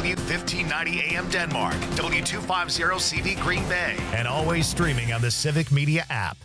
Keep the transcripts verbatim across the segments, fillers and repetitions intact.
W fifteen ninety A M Denmark, W two fifty C V Green Bay, and always streaming on the Civic Media app.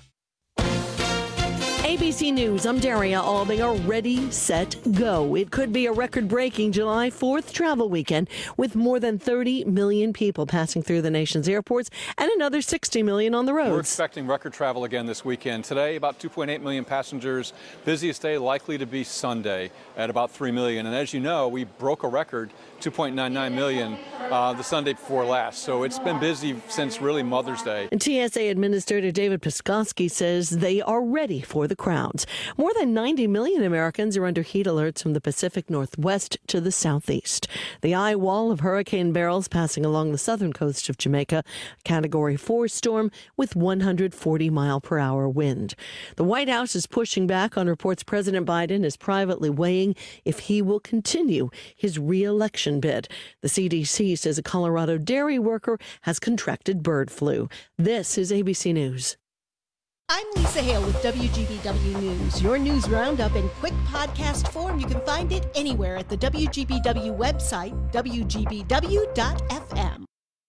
A B C News, I'm Daria Albinger. Ready, set, go. It could be a record-breaking July fourth travel weekend with more than thirty million people passing through the nation's airports and another sixty million on the roads. We're expecting record travel again this weekend. Today, about two point eight million passengers. Busiest day likely to be Sunday at about three million. And as you know, we broke a record, two point nine nine million, uh, the Sunday before last. So it's been busy since really Mother's Day. And T S A Administrator David Piskovsky says they are ready for the crowds. More than ninety million Americans are under heat alerts from the Pacific Northwest to the southeast. The eye wall of Hurricane Beryl's passing along the southern coast of Jamaica, a Category four storm with one hundred forty mile per hour wind. The White House is pushing back on reports President Biden is privately weighing if he will continue his re-election bid. The C D C says a Colorado dairy worker has contracted bird flu. This is A B C News. I'm Lisa Hale with W G B W News. Your news roundup in quick podcast form. You can find it anywhere at the W G B W website, W G B W dot F M.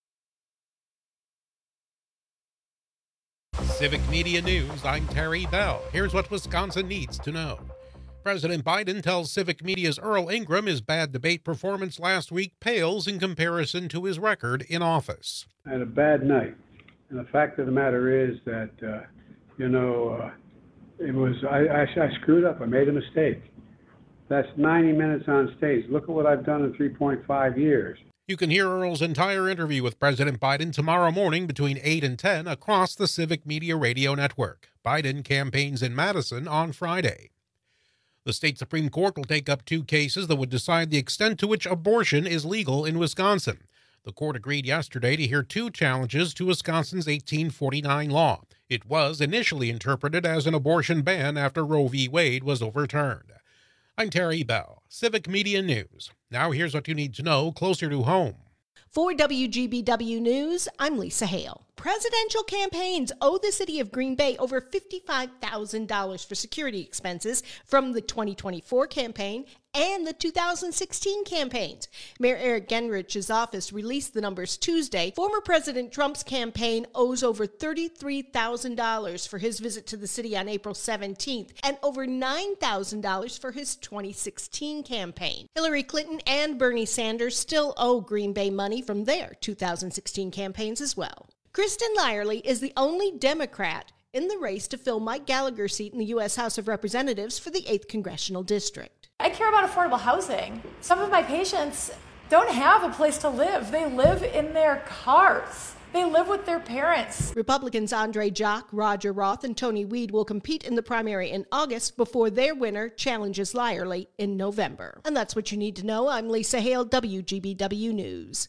Civic Media News, I'm Terry Bell. Here's what Wisconsin needs to know. President Biden tells Civic Media's Earl Ingram his bad debate performance last week pales in comparison to his record in office. I had a bad night. And the fact of the matter is that, uh, you know, uh, it was, I, I, I screwed up. I made a mistake. That's ninety minutes on stage. Look at what I've done in three point five years. You can hear Earl's entire interview with President Biden tomorrow morning between eight and ten across the Civic Media Radio Network. Biden campaigns in Madison on Friday. The state Supreme Court will take up two cases that would decide the extent to which abortion is legal in Wisconsin. The court agreed yesterday to hear two challenges to Wisconsin's eighteen forty-nine law. It was initially interpreted as an abortion ban after Roe v. Wade was overturned. I'm Terry Bell, Civic Media News. Now here's what you need to know closer to home. For W G B W News, I'm Lisa Hale. Presidential campaigns owe the city of Green Bay over fifty-five thousand dollars for security expenses from the twenty twenty-four campaign and the two thousand sixteen campaigns. Mayor Eric Genrich's office released the numbers Tuesday. Former President Trump's campaign owes over thirty-three thousand dollars for his visit to the city on April seventeenth and over nine thousand dollars for his twenty sixteen campaign. Hillary Clinton and Bernie Sanders still owe Green Bay money from their two thousand sixteen campaigns as well. Kristen Lyerly is the only Democrat in the race to fill Mike Gallagher's seat in the U S House of Representatives for the eighth Congressional District. I care about affordable housing. Some of my patients don't have a place to live. They live in their cars. They live with their parents. Republicans Andre Jock, Roger Roth, and Tony Weed will compete in the primary in August before their winner challenges Lyerly in November. And that's what you need to know. I'm Lisa Hale, W G B W News.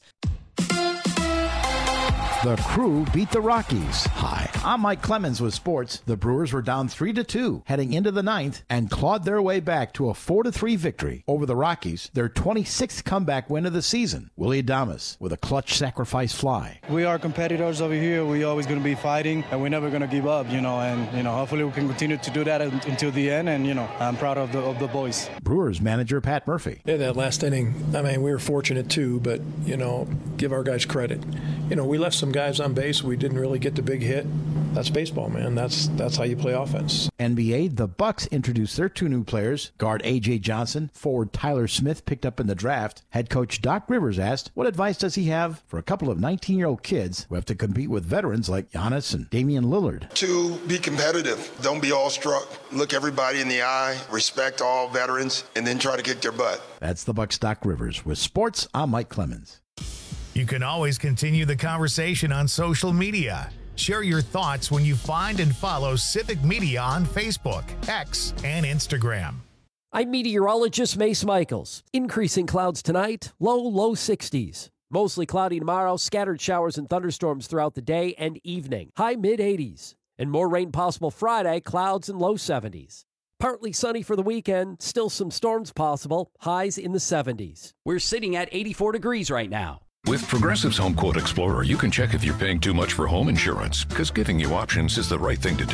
The Crew beat the Rockies. Hi, I'm Mike Clemens with sports. The Brewers were down three to two heading into the ninth and clawed their way back to a four to three victory over the Rockies, their twenty-sixth comeback win of the season. Willie Adames with a clutch sacrifice fly. We are competitors over here. We're always going to be fighting, and we're never going to give up, you know, and, you know, hopefully we can continue to do that until the end, and, you know, I'm proud of the of the boys. Brewers manager Pat Murphy. Yeah, that last inning, I mean, we were fortunate too, but, you know, give our guys credit. You know, we left some guys on base. We didn't really get the big hit. That's baseball, man. That's that's how you play offense. N B A, the Bucks introduced their two new players. Guard A J Johnson, forward Tyler Smith picked up in the draft. Head coach Doc Rivers asked, what advice does he have for a couple of nineteen-year-old kids who have to compete with veterans like Giannis and Damian Lillard? To be competitive. Don't be awestruck. Look everybody in the eye. Respect all veterans, and then try to kick their butt. That's the Bucks' Doc Rivers. With sports, I'm Mike Clemens. You can always continue the conversation on social media. Share your thoughts when you find and follow Civic Media on Facebook, X, and Instagram. I'm meteorologist Mace Michaels. Increasing clouds tonight, low, low sixties. Mostly cloudy tomorrow, scattered showers and thunderstorms throughout the day and evening. High mid eighties. And more rain possible Friday, clouds and low seventies. Partly sunny for the weekend, still some storms possible, highs in the seventies. We're sitting at eighty-four degrees right now. With Progressive's Home Quote Explorer, you can check if you're paying too much for home insurance, because giving you options is the right thing to do.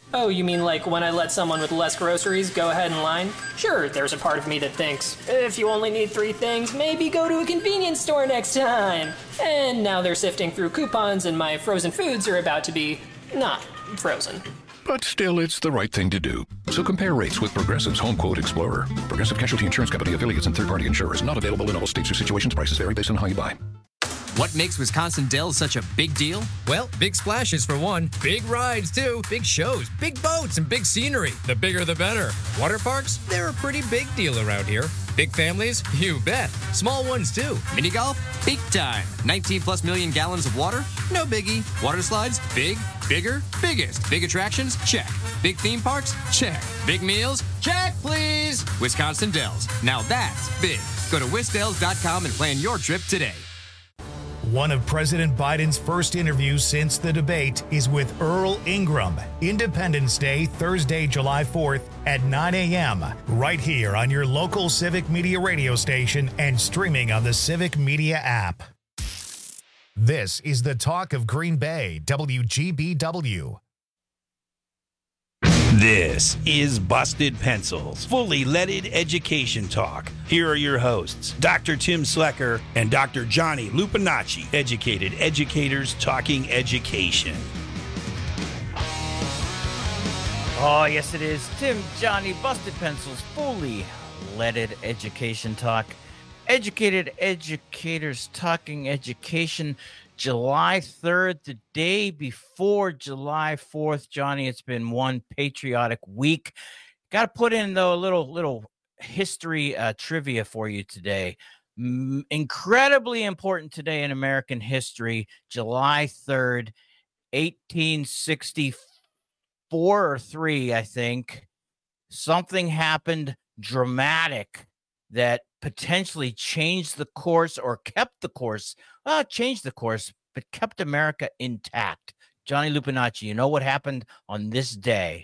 Oh, you mean like when I let someone with less groceries go ahead in line? Sure, there's a part of me that thinks, if you only need three things, maybe go to a convenience store next time. And now they're sifting through coupons and my frozen foods are about to be not frozen. But still, it's the right thing to do. So compare rates with Progressive's Home Quote Explorer. Progressive Casualty Insurance Company, affiliates, and third-party insurers. Not available in all states or situations. Prices vary based on how you buy. What makes Wisconsin Dells such a big deal? Well, big splashes for one, big rides too, big shows, big boats, and big scenery. The bigger the better. Water parks? They're a pretty big deal around here. Big families? You bet. Small ones too. Mini golf? Big time. nineteen plus million gallons of water? No biggie. Water slides? Big, bigger, biggest. Big attractions? Check. Big theme parks? Check. Big meals? Check, please. Wisconsin Dells. Now that's big. Go to wisdells dot com and plan your trip today. One of President Biden's first interviews since the debate is with Earl Ingram. Independence Day, Thursday, July fourth at nine a.m. right here on your local Civic Media radio station and streaming on the Civic Media app. This is the Talk of Green Bay, W G B W. This is Busted Pencils, fully leaded education talk. Here are your hosts, Doctor Tim Slecker and Doctor Johnny Lupinacci, educated educators talking education. Oh, yes, it is. Tim, Johnny, Busted Pencils, fully leaded education talk. Educated educators talking education. July third, the day before July fourth, Johnny. It's been one patriotic week. Got to put in, though, a little little history uh, trivia for you today. M- incredibly important today in American history, July third, eighteen sixty-four or three, I think. Something happened dramatic that potentially changed the course or kept the course, well, changed the course, but kept America intact. Johnny Lupinacci, you know what happened on this day?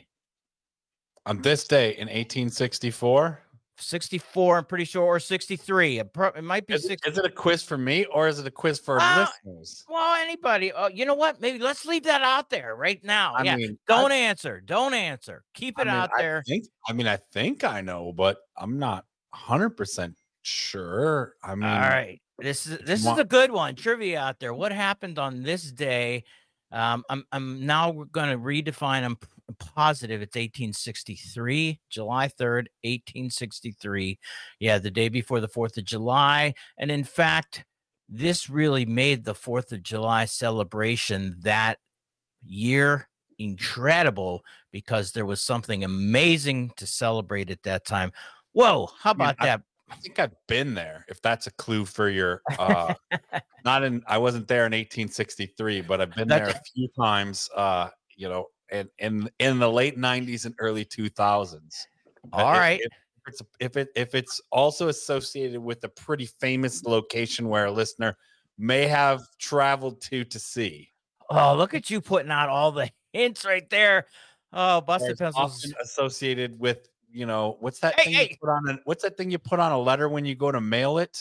On this day in eighteen sixty-four? sixty-four, I'm pretty sure, or sixty-three. It, pro- it might be is, sixty. Is it a quiz for me or is it a quiz for uh, listeners? Well, anybody. Uh, you know what? Maybe let's leave that out there right now. I yeah. mean, Don't I, answer. Don't answer. Keep it I mean, out there. I, think, I mean, I think I know, but I'm not one hundred percent sure. I mean, all right. This is this is a good one. Trivia out there. What happened on this day? Um, I'm I'm now going to redefine. I'm positive it's eighteen sixty-three, July third, eighteen sixty-three. Yeah, the day before the fourth of July. And in fact, this really made the fourth of July celebration that year incredible because there was something amazing to celebrate at that time. Whoa, how about I mean, that? I, I think I've been there. If that's a clue for your, uh, not in, I wasn't there in eighteen sixty-three, but I've been there a few times, uh, you know, in, in, in the late nineties and early two thousands. All if, right. If, if it's, if it, if it's also associated with a pretty famous location where a listener may have traveled to, to see. Oh, look at you putting out all the hints right there. Oh, Busted Pencils. Often associated with, you know, what's that hey, thing hey. you put on a, what's that thing you put on a letter when you go to mail it?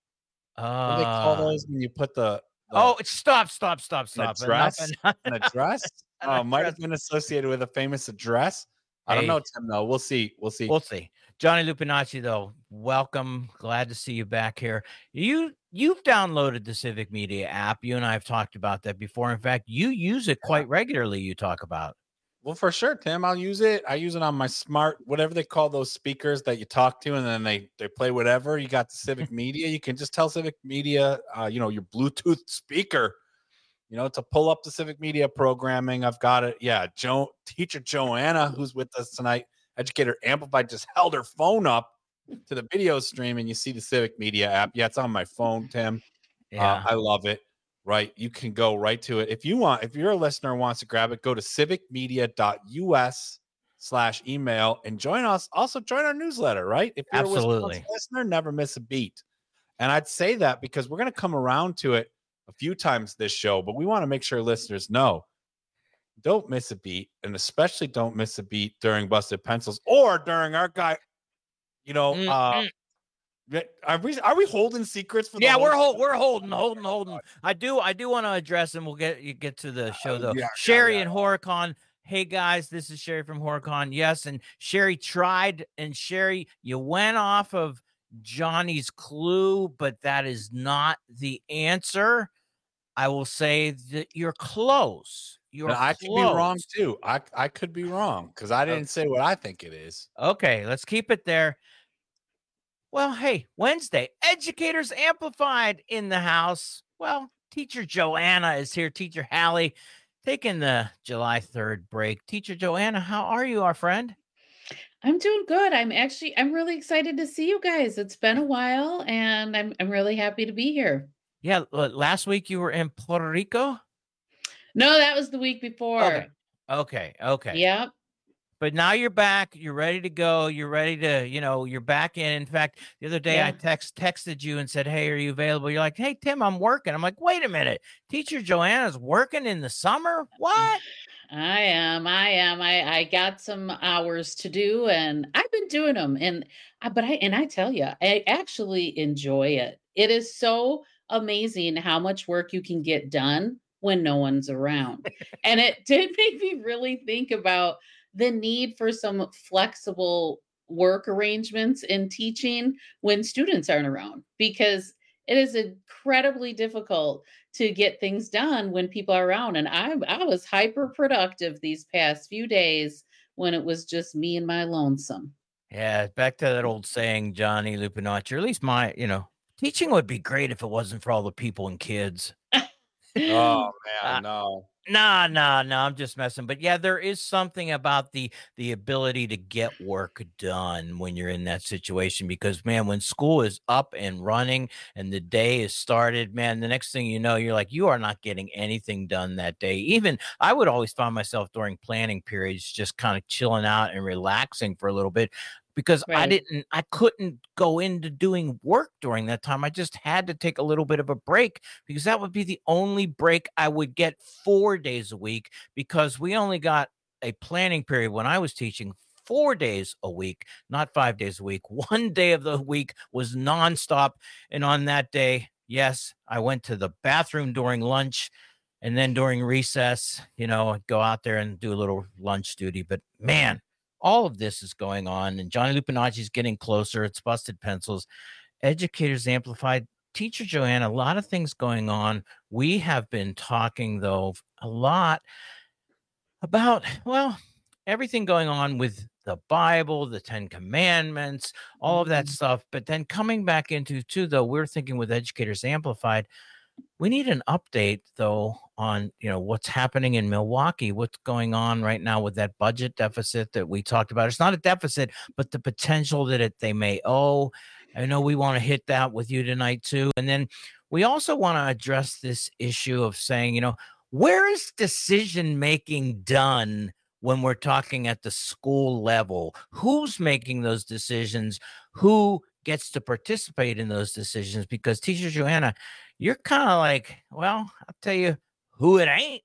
Uh, what do they call those when you put the, the oh, stop, stop, stop, stop. An address? An address? Oh, might have been associated with a famous address. I hey. don't know, Tim, though. We'll see. We'll see. We'll see. Johnny Lupinacci, though, welcome. Glad to see you back here. You, you've downloaded the Civic Media app. You and I have talked about that before. In fact, you use it quite regularly, you talk about. Well, for sure, Tim. I'll use it. I use it on my smart, whatever they call those speakers that you talk to, and then they they play whatever. You got the Civic Media. You can just tell Civic Media, uh, you know, your Bluetooth speaker, you know, to pull up the Civic Media programming. I've got it. Yeah, Jo teacher Joanna, who's with us tonight, Educator Amplified, just held her phone up to the video stream, and you see the Civic Media app. Yeah, it's on my phone, Tim. Yeah, uh, I love it. Right. You can go right to it. If you want, if you're a listener and wants to grab it, go to civicmedia.us slash email and join us. Also join our newsletter, right? If you're Absolutely. a listener, never miss a beat. And I'd say that because we're going to come around to it a few times this show, but we want to make sure listeners know, don't miss a beat, and especially don't miss a beat during Busted Pencils or during our guy, you know, mm-hmm. uh, Are we are we holding secrets for the yeah, whole we're hold, we're holding, holding, holding. I do I do want to address, and we'll get you get to the show though. Uh, yeah, Sherry yeah, yeah. and Horicon Hey guys, this is Sherry from Horicon. Yes, and Sherry tried, and Sherry, you went off of Johnny's clue, but that is not the answer. I will say that you're close. You're I close. could be wrong too. I I could be wrong because I didn't say what I think it is. Okay, let's keep it there. Well, hey, Wednesday, Educators Amplified in the house. Well, Teacher Joanna is here. Teacher Hallie, taking the July third break. Teacher Joanna, how are you, our friend? I'm doing good. I'm actually, I'm really excited to see you guys. It's been a while, and I'm, I'm really happy to be here. Yeah, last week you were in Puerto Rico? No, that was the week before. Okay, okay, okay. Yep. But now you're back. You're ready to go. You're ready to, you know, you're back in. In fact, the other day Yeah. I text texted you and said, hey, are you available? You're like, hey, Tim, I'm working. I'm like, wait a minute. Teacher Joanna's working in the summer? What? I am. I am. I, I got some hours to do, and I've been doing them. And I, but I, and I tell you, I actually enjoy it. It is so amazing how much work you can get done when no one's around. And it did make me really think about the need for some flexible work arrangements in teaching when students aren't around, because it is incredibly difficult to get things done when people are around. And I, I was hyper productive these past few days when it was just me and my lonesome. Yeah, back to that old saying, Johnny Lupinacci, or at least my, you know, teaching would be great if it wasn't for all the people and kids. Oh man, Uh, no. Nah, nah, nah, I'm just messing. But yeah, there is something about the the ability to get work done when you're in that situation, because man, when school is up and running and the day is started, man, the next thing you know, you're like, you are not getting anything done that day. Even I would always find myself during planning periods just kind of chilling out and relaxing for a little bit, because I Right. didn't, I couldn't go into doing work during that time. I just had to take a little bit of a break, because that would be the only break I would get four days a week, because we only got a planning period when I was teaching four days a week, not five days a week. One day of the week was nonstop. And on that day, yes, I went to the bathroom during lunch. And then during recess, you know, I'd go out there and do a little lunch duty. But man, all of this is going on, and Johnny Lupinacci is getting closer. It's Busted Pencils, Educators Amplified, Teacher Joanna, a lot of things going on. We have been talking, though, a lot about, well, everything going on with the Bible, the Ten Commandments, all of that stuff. But then coming back into, too, though, we're thinking with Educators Amplified, we need an update, though, on, you know, what's happening in Milwaukee, what's going on right now with that budget deficit that we talked about. It's not a deficit, but the potential that it, they may owe. I know we want to hit that with you tonight, too. And then we also want to address this issue of saying, you know, where is decision-making done when we're talking at the school level? Who's making those decisions? Who gets to participate in those decisions? Because Teacher Joanna, you're kind of like, well, I'll tell you who it ain't.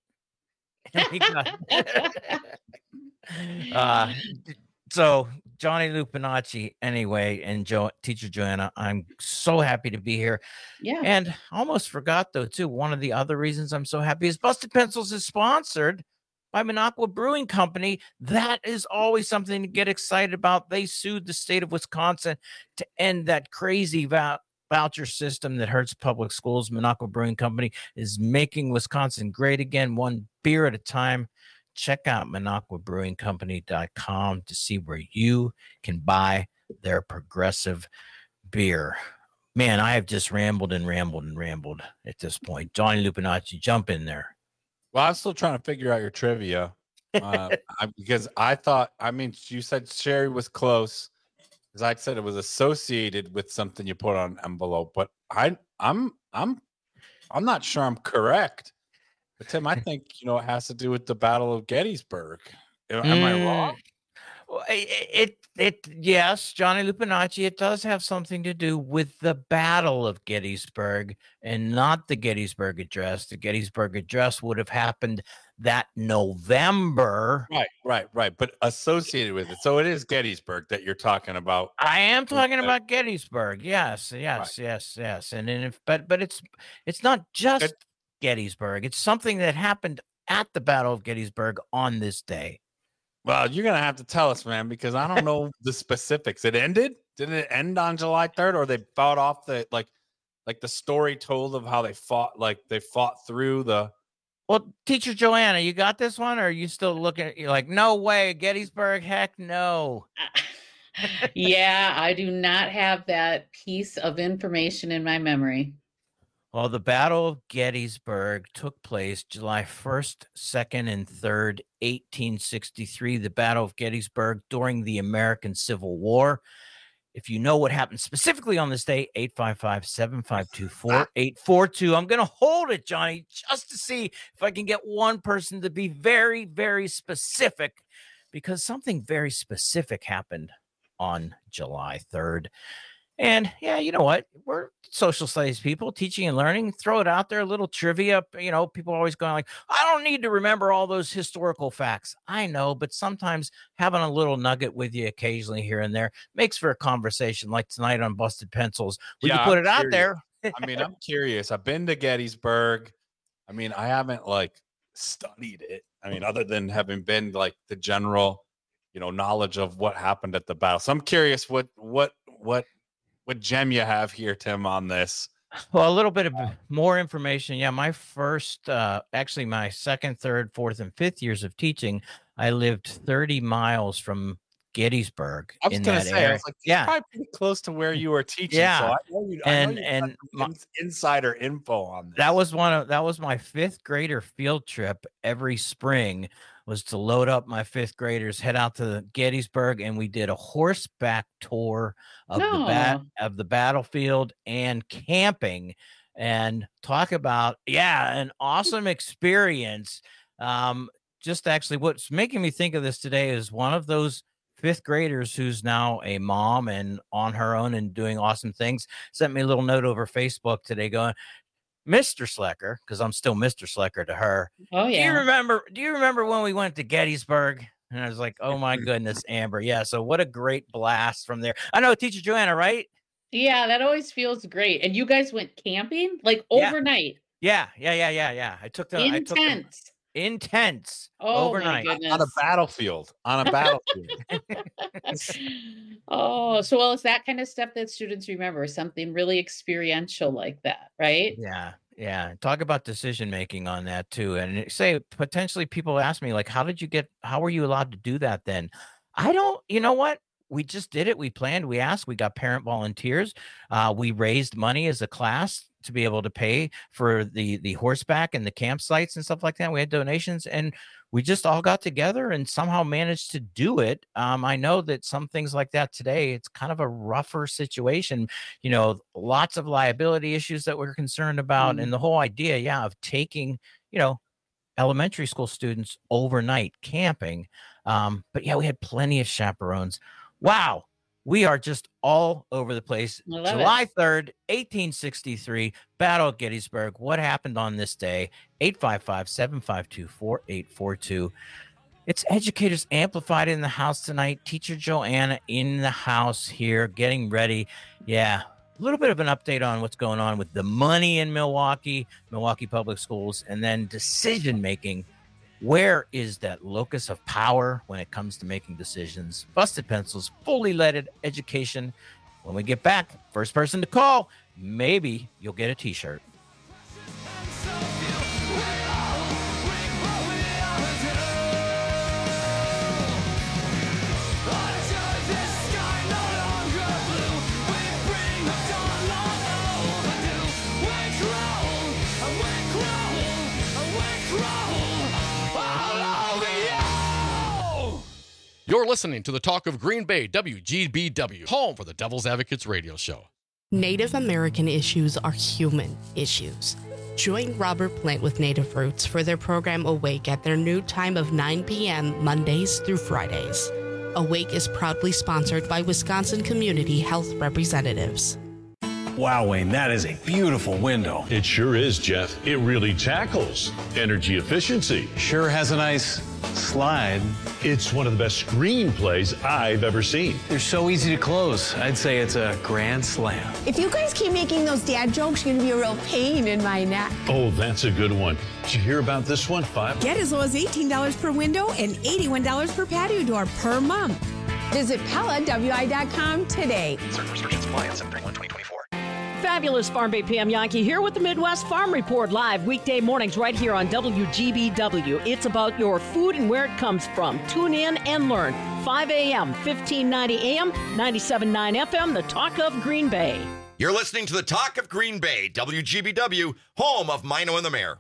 uh, so Johnny Lupinacci, anyway, and jo- Teacher Joanna, I'm so happy to be here. Yeah. And I almost forgot, though, too, one of the other reasons I'm so happy is Busted Pencils is sponsored by Minocqua Brewing Company. That is always something to get excited about. They sued the state of Wisconsin to end that crazy vou- voucher system that hurts public schools. Minocqua Brewing Company is making Wisconsin great again, one beer at a time. Check out Minocqua Brewing Company dot com to see where you can buy their progressive beer. Man, I have just rambled and rambled and rambled at this point. Johnny Lupinacci, jump in there. Well, I'm still trying to figure out your trivia uh, I, because I thought, I mean, you said Sherry was close, because I said it was associated with something you put on an envelope, but I, I'm, I'm, I'm not sure I'm correct. But Tim, I think you know it has to do with the Battle of Gettysburg. Am, am I wrong? Well, It, it, it, yes, Johnny Lupinacci, it does have something to do with the Battle of Gettysburg and not the Gettysburg Address. The Gettysburg Address would have happened that November. Right, right, right. But associated with it. So it is Gettysburg that you're talking about. I am talking Okay. about Gettysburg. Yes, yes, yes, yes. And then if, but, but it's, it's not just Gettysburg. It's something that happened at the Battle of Gettysburg on this day? Well, you're going to have to tell us, man, because I don't know the specifics. It ended? Did it end on July third, or they fought off the, like, like the story told of how they fought, like they fought through the... Well, Teacher Joanna, you got this one, or are you still looking at, you're like, no way, Gettysburg, heck no. Yeah, I do not have that piece of information in my memory. Well, the Battle of Gettysburg took place July first, second, and third, eighteen sixty-three. The Battle of Gettysburg during the American Civil War. If you know what happened specifically on this day, eight five five, seven five two, four eight four two. I'm going to hold it, Johnny, just to see if I can get one person to be very, very specific, because something very specific happened on July third. And yeah, you know what? We're social studies people, teaching and learning. Throw it out there, a little trivia. You know, people are always going like, I don't need to remember all those historical facts. I know, but sometimes having a little nugget with you occasionally here and there makes for a conversation, like tonight on Busted Pencils. We Yeah, can put I'm it out curious. there. I mean, I'm curious. I've been to Gettysburg. I mean, I haven't like studied it. I mean, other than having been like the general, you know, knowledge of what happened at the battle. So I'm curious what what what what gem you have here, Tim, on this. Well, a little bit of more information. Yeah, my first, uh, actually my second, third, fourth, and fifth years of teaching, I lived thirty miles from Gettysburg. I was in gonna that say, I area. was like, yeah, probably pretty close to where you were teaching. Yeah. So I know you, I And- know you and got some ins- insider info on this. that was one of that was my fifth grader field trip every spring, was to load up my fifth graders, head out to Gettysburg, and we did a horseback tour of the bat No. of the battlefield and camping, and talk about yeah, an awesome experience. Um, just actually, what's making me think of this today is one of those fifth graders who's now a mom and on her own and doing awesome things sent me a little note over Facebook today going, Mister Slecker, because I'm still Mister Slecker to her. Oh, Do you yeah. remember? Do you remember when we went to Gettysburg? And I was like, oh my goodness, Amber. Yeah. So what a great blast from there. I know, Teacher Joanna, right? Yeah, that always feels great. And you guys went camping like Yeah. overnight. Yeah. Yeah. Yeah. Yeah. Yeah. I took them. I took them Intense. intense Oh overnight. my on a goodness. battlefield. On a battlefield. Oh, so well, it's that kind of stuff that students remember, something really experiential like that, right? Yeah. Yeah. Talk about decision making on that too. And it- say potentially people ask me, like, how did you get, how were you allowed to do that then? I don't, you know what? We just did it. We planned, we asked, we got parent volunteers. Uh, we raised money as a class to be able to pay for the the horseback and the campsites and stuff like that. We had donations, and we just all got together and somehow managed to do it. Um, I know that some things like that today, it's kind of a rougher situation, you know, lots of liability issues that we're concerned about. Mm. And the whole idea, yeah, of taking, you know, elementary school students overnight camping. Um, but yeah, we had plenty of chaperones. Wow. We are just all over the place. I love it. July third, eighteen sixty-three, Battle of Gettysburg. What happened on this day? eight five five, seven five two, four eight four two. It's Educators Amplified in the house tonight. Teacher Joanna in the house here, getting ready. Yeah, a little bit of an update on what's going on with the money in Milwaukee, Milwaukee Public Schools, and then decision making. Where is that locus of power when it comes to making decisions? Busted Pencils, fully leaded education. When we get back, first person to call, maybe you'll get a t-shirt. You're listening to the Talk of Green Bay, W G B W, home for the Devil's Advocates radio show. Native American issues are human issues. Join Robert Plant with Native Roots for their program Awake at their new time of nine p.m. Mondays through Fridays. Awake is proudly sponsored by Wisconsin Community Health Representatives. Wow, Wayne, that is a beautiful window. It sure is, Jeff. It really tackles energy efficiency. Sure has a nice slide. It's one of the best screenplays I've ever seen. They're so easy to close. I'd say it's a grand slam. If you guys keep making those dad jokes, you're gonna be a real pain in my neck. Oh, that's a good one. Did you hear about this one, Five? Get as low as eighteen dollars per window and eighty-one dollars per patio door per month. Visit Pella W I dot com today. Certain restrictions apply on seven thirty-one twenty twenty-four. Fabulous Farm Bay P M Yankee here with the Midwest Farm Report live weekday mornings right here on W G B W. It's about your food and where it comes from. Tune in and learn. five a.m., fifteen ninety A M, ninety-seven point nine F M, the talk of Green Bay. You're listening to the talk of Green Bay, W G B W, home of Mino and the Mayor.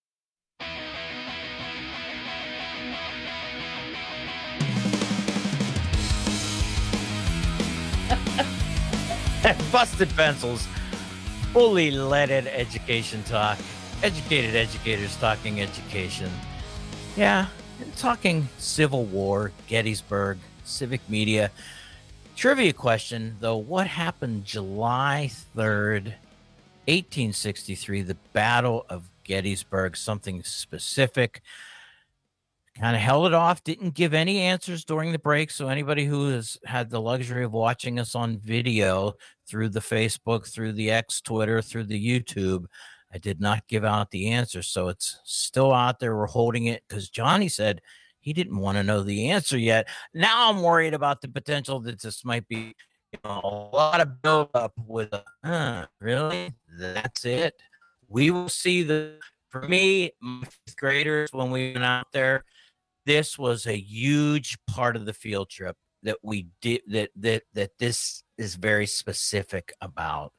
Busted Pencils, fully leaded education talk. Educated educators talking education. Yeah, talking Civil War, Gettysburg, civic media. Trivia question, though, what happened July third, eighteen sixty-three, the Battle of Gettysburg? Something specific. Kind of held it off, didn't give any answers during the break. So anybody who has had the luxury of watching us on video through the Facebook, through the X, Twitter, through the YouTube, I did not give out the answer. So it's still out there. We're holding it because Johnny said he didn't want to know the answer yet. Now I'm worried about the potential that this might be, you know, a lot of buildup with, a, huh, really? That's it? We will see. The For me, my fifth graders, when we went out there, this was a huge part of the field trip that we did, that that that this is very specific about.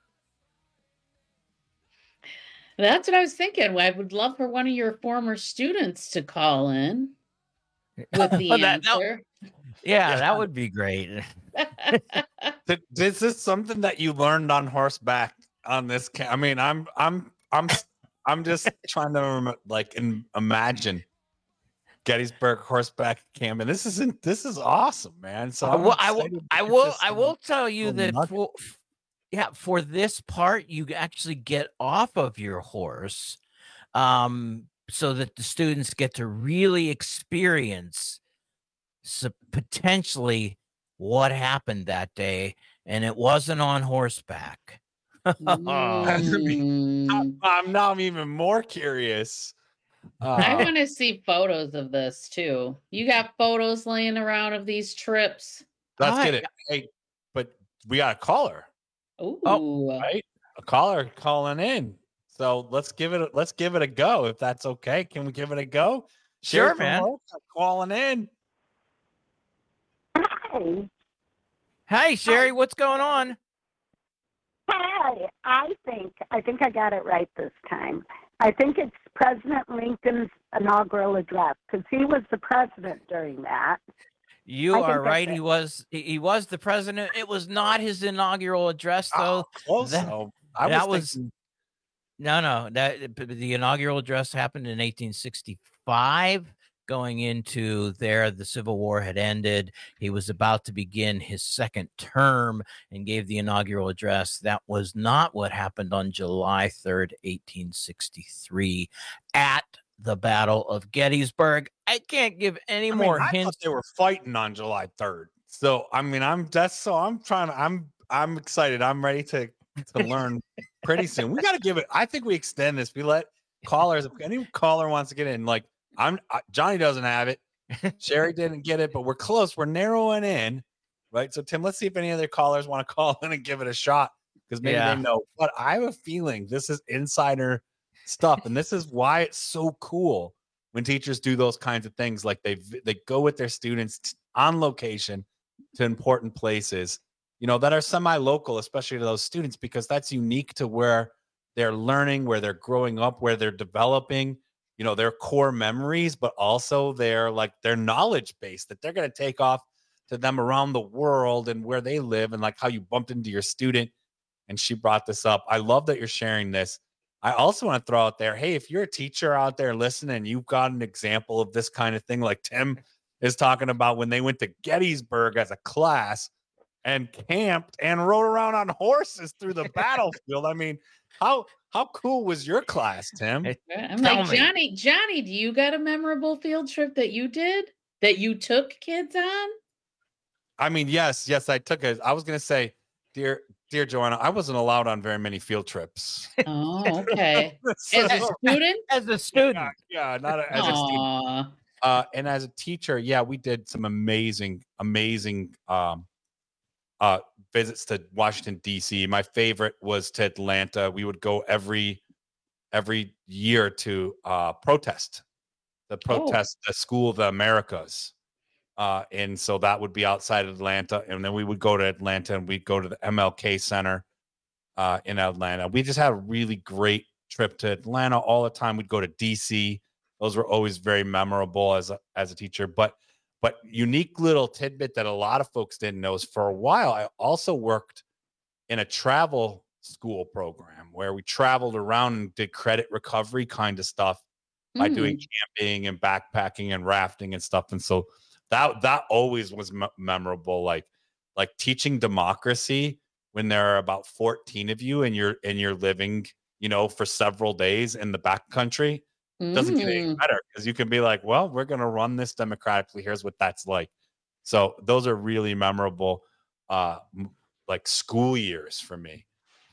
That's what I was thinking. I would love for one of your former students to call in with the that, answer. That, yeah, that would be great. Is this something that you learned on horseback on this? Ca- I mean, I'm I'm I'm I'm just trying to rem- like in, imagine Gettysburg horseback camp, and this isn't this is awesome, man. So I will I will I will, I will tell you that for, yeah, for this part, you actually get off of your horse, um, so that the students get to really experience so potentially what happened that day, and it wasn't on horseback. mm. I'm now I'm even more curious. Uh, I want to see photos of this too. You got photos laying around of these trips? Let's get it. Hey, but we got a caller. Ooh. Oh, right. A caller calling in. So let's give it. A, let's give it a go. If that's okay, can we give it a go? Sure, Sherry man. Calling in. Hi. Hi, Sherry. What's going on? Hi. I think I think I got it right this time. I think it's President Lincoln's inaugural address because he was the president during that. You I are right. it. He was he was the president. It was not his inaugural address, though. Oh, close. That, though. I that was, was thinking... no, no. That the inaugural address happened in eighteen sixty-five. Going into there, the Civil War had ended. He was about to begin his second term and gave the inaugural address. That was not what happened on July third, eighteen sixty-three, at the Battle of Gettysburg. I can't give any I more mean, I hints. thought they were fighting on July third. So I mean, I'm that's so I'm trying to I'm I'm excited. I'm ready to to learn pretty soon. We got to give it. I think we extend this. We let callers. If any caller wants to get in, like. I'm uh, Johnny doesn't have it. Sherry didn't get it, but we're close. We're narrowing in, right? So Tim, let's see if any other callers want to call in and give it a shot because maybe Yeah. they know. But I have a feeling this is insider stuff, and this is why it's so cool when teachers do those kinds of things. Like they they go with their students t- on location to important places, you know, that are semi-local, especially to those students, because that's unique to where they're learning, where they're growing up, where they're developing. You know, their core memories, but also their like their knowledge base that they're going to take off to them around the world and where they live, and like how you bumped into your student. And she brought this up. I love that you're sharing this. I also want to throw out there, hey, if you're a teacher out there listening, you've got an example of this kind of thing like Tim is talking about when they went to Gettysburg as a class. and camped and rode around on horses through the battlefield. I mean, how how cool was your class, Tim? I'm Tell like, me. Johnny, Johnny, do you got a memorable field trip that you did that you took kids on? I mean, yes, yes, I took it. I was gonna say, dear, dear Joanna, I wasn't allowed on very many field trips. Oh, okay. As a student? As a student. Yeah, yeah, not a, as a student. Uh, and as a teacher, yeah, we did some amazing, amazing um, uh, visits to Washington, D C. My favorite was to Atlanta. We would go every every year to uh, protest, the protest, the School of the Americas. Uh, and so that would be outside of Atlanta. And then we would go to Atlanta and we'd go to the M L K Center uh, in Atlanta. We just had a really great trip to Atlanta all the time. We'd go to D C. Those were always very memorable as a, as a teacher. But but unique little tidbit that a lot of folks didn't know is for a while, I also worked in a travel school program where we traveled around and did credit recovery kind of stuff by Hmm. doing camping and backpacking and rafting and stuff. And so that that always was me- memorable, like like teaching democracy when there are about fourteen of you and you're and you're living, you know, for several days in the backcountry. Doesn't get any Mm. better because you can be like, well, we're gonna run this democratically. Here's what that's like. So those are really memorable, uh, m- like school years for me.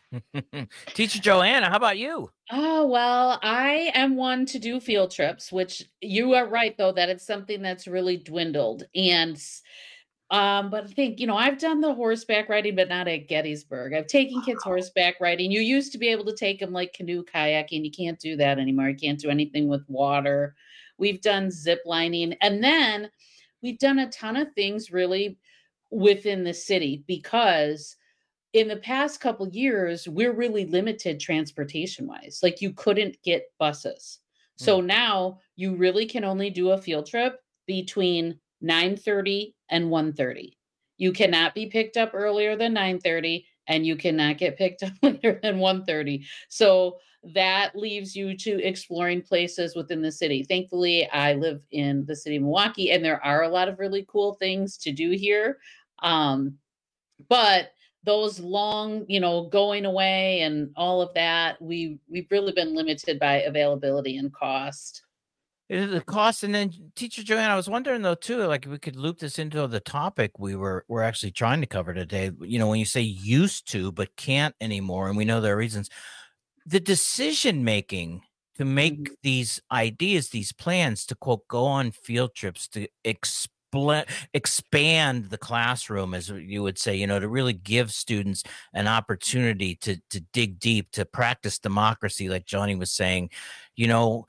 Teacher Joanna, how about you? Oh, well, I am one to do field trips, which you are right, though, that it's something that's really dwindled. And, s- um, but I think, you know, I've done the horseback riding, but not at Gettysburg. I've taken kids horseback riding. You used to be able to take them like canoe kayaking. You can't do that anymore. You can't do anything with water. We've done zip lining. And then we've done a ton of things really within the city because in the past couple years, we're really limited transportation wise. Like you couldn't get buses. So now you really can only do a field trip between nine thirty and one thirty. You cannot be picked up earlier than nine thirty and you cannot get picked up later than one thirty. So that leaves you to exploring places within the city. Thankfully, I live in the city of Milwaukee and there are a lot of really cool things to do here. Um, but those long, you know, going away and all of that, we we've really been limited by availability and cost. It is the cost, and then Teacher Joanna, I was wondering though too, like if we could loop this into the topic we were we're actually trying to cover today. You know, when you say used to but can't anymore, and we know there are reasons, the decision making to make these ideas, these plans to quote go on field trips to expl- expand the classroom, as you would say, you know, to really give students an opportunity to to dig deep, to practice democracy, like Johnny was saying, you know.